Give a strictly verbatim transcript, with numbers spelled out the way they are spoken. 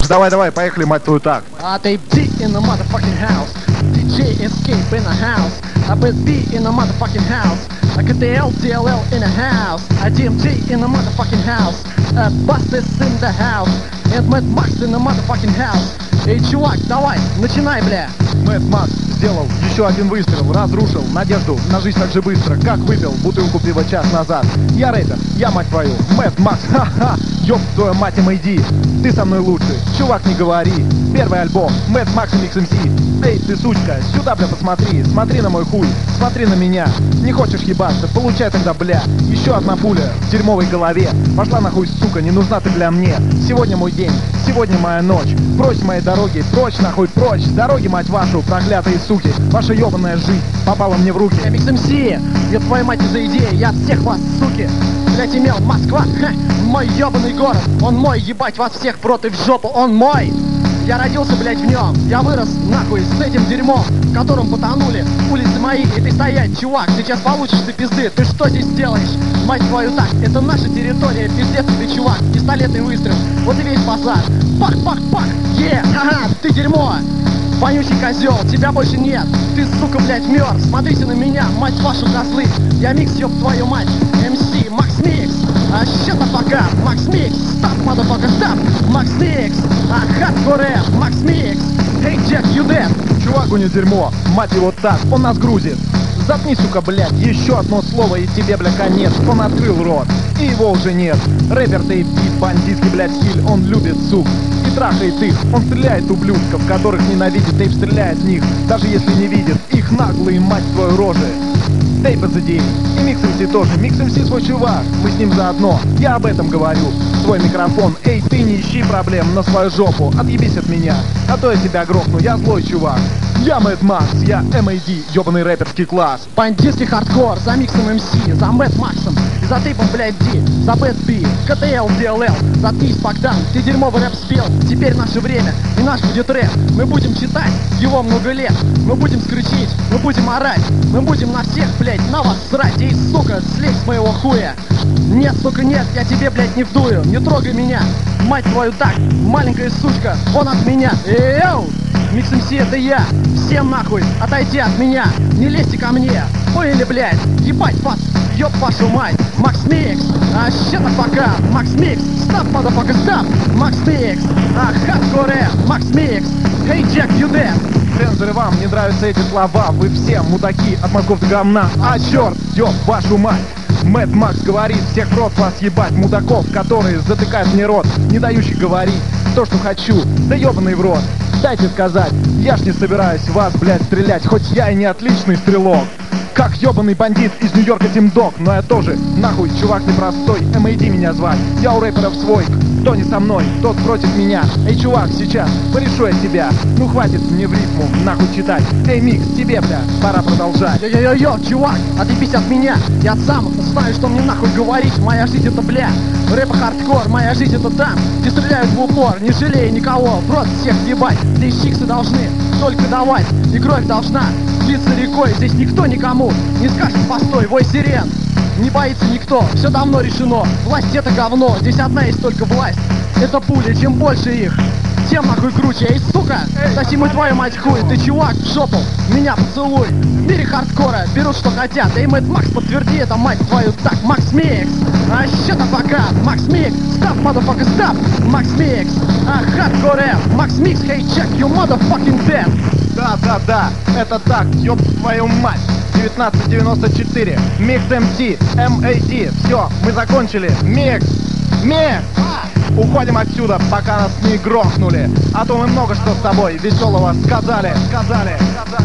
Давай, давай, поехали, мать твою, так. Uh, they beat in the motherfucking house. ди джей Escape in the house. I bet beat in the motherfucking house. I got the эл ди эл эл in the house. I ди эм джей in the motherfucking house. Uh, Busters in the house. And Mad Max in the motherfucking house. Эй, чувак, давай, начинай, бля. Мэд Макс сделал еще один выстрел, разрушил надежду на жизнь так же быстро, как выпил бутылку пива час назад. Я рэпер, я мать твою, Мэд Макс, ха-ха, ёб твою мать, эм эй ди, ты со мной лучший, чувак, не говори. Первый альбом, Мэд Макс и Микс эм си. Эй, ты сучка, сюда, бля, посмотри, смотри на мой хуй, смотри на меня. Не хочешь ебаться, получай тогда, бля. Еще одна пуля в дерьмовой голове. Пошла нахуй, сука, не нужна ты, бля, мне. Сегодня мой день, сегодня моя ночь. Прочь моей дороги, прочь нахуй, прочь. Дороги, мать вашу, проклятые суки. Ваша ебаная жизнь попала мне в руки. Я Микс эм си, я твою мать за идея, я от всех вас, суки. Блять, имел Москва, ха, мой ебаный город. Он мой, ебать вас всех против жопу, он мой. Я родился, блять, в нем. Я вырос, нахуй, с этим дерьмом, в котором потонули улицы мои. И ты стоять, чувак, сейчас получишь ты пизды. Ты что здесь делаешь? Мать твою, так, это наша территория, пиздец тебе, чувак. Пистолетный выстрел, вот и весь базар. Пах-пах-пах, е, ага, ты дерьмо. Вонючий козел, тебя больше нет. Ты, сука, блять, мертв. Смотрите на меня, мать вашу, козлы. Я Микс, ёб твою мать. эм си, Макс Микс. А shut the fuck up, Макс Микс. Stop, motherfucker, stop. Макс Микс. А хардкоре, Макс Микс. Hey, Jack, you dead. Чувак, у него дерьмо, мать его так, он нас грузит. Заткни, сука, блядь, еще одно слово и тебе, бля, конец. Он открыл рот, и его уже нет. Рэпер Дэйв Бит, бандитский, блядь, стиль, он любит сук и трахает их. Он стреляет ублюдков, которых ненавидит. Тейп стреляет в них, даже если не видит их наглые, мать твою, рожи. Тейп из идей, и Микс эм си тоже. Микс эм си свой чувак, мы с ним заодно. Я об этом говорю, свой микрофон. Эй, ты не ищи проблем на свою жопу, отъебись от меня, а то я тебя грохну, я злой чувак. Я Мэд Макс, я эм эй ди, ёбаный рэперский класс. Бандитский хардкор, за Миксом эм си, за Мэд Максом, и за Тейпом, блядь, Ди, за Бэт Би, ка тэ эл, ди эл эл, заткнись, Богдан, ты дерьмовый рэп спел. Теперь наше время, и наш будет рэп. Мы будем читать его много лет, мы будем скричить, мы будем орать, мы будем на всех, блядь, на вас срать. Эй, сука, слезь с моего хуя. Нет, сука, нет, я тебе, блядь, не вдую, не трогай меня. Мать твою, так, маленькая сучка, вон от меня. Эу! Микс эм си, это я. Всем нахуй, отойди от меня. Не лезьте ко мне. Поняли, блядь? Ебать вас, ёб вашу мать. Макс Микс, а shut the fuck up. Макс Микс, stop, motherfucker, stop. Макс Микс, а хардкоре. Макс Микс, hey Jack, you dead. Цензоры, вам не нравятся эти слова. Вы все мудаки от мозгов до говна. А черт, ёб вашу мать. Мэд Макс говорит, всех в рот вас ебать, мудаков, которые затыкают мне рот, не дающих говорить то, что хочу, да ебаный в рот. Дайте сказать, я ж не собираюсь вас, блядь, стрелять, хоть я и не отличный стрелок. Как ебаный бандит из Нью-Йорка Тим Дог, но я тоже, нахуй, чувак непростой, эм эй ди меня звать, я у рэперов свой, кто не со мной, тот против меня. Эй, чувак, сейчас порешу я тебя, ну хватит мне в рифму, нахуй читать. Эй, Микс, тебе, бля, пора продолжать. Йо-йо-йо, чувак, отъебись от меня. Я сам знаю, что мне нахуй говорить. Моя жизнь это, бля, рэп хардкор. Моя жизнь это там, где стреляют в упор, не жалея никого, в рот всех ебать. Здесь чиксы должны только давать, и кровь должна литься рекой. Здесь никто никому не скажет постой, вой сирен. Не боится никто, все давно решено. Власть это говно, здесь одна есть только власть. Это пули, чем больше их, тем нахуй круче. Эй, сука, соси мы твою мать хуй. Ты, чувак, в жопу, меня поцелуй. В мире хардкора берут что хотят. Эй, Мэд Макс, подтверди это, мать твою. Так, Макс Микс, а shut the fuck up. Макс Микс, stop, motherfucker, stop. Макс Микс, а хардкоре. Макс Микс, hey check, you motherfucking dead. Да, да, да, это так, ёб твою мать. девятнадцать девяносто четыре, Микс эм си, эм эй ди, все, мы закончили. Микс, Микс, уходим отсюда, пока нас не грохнули, а то мы много что с тобой веселого сказали, сказали, сказали.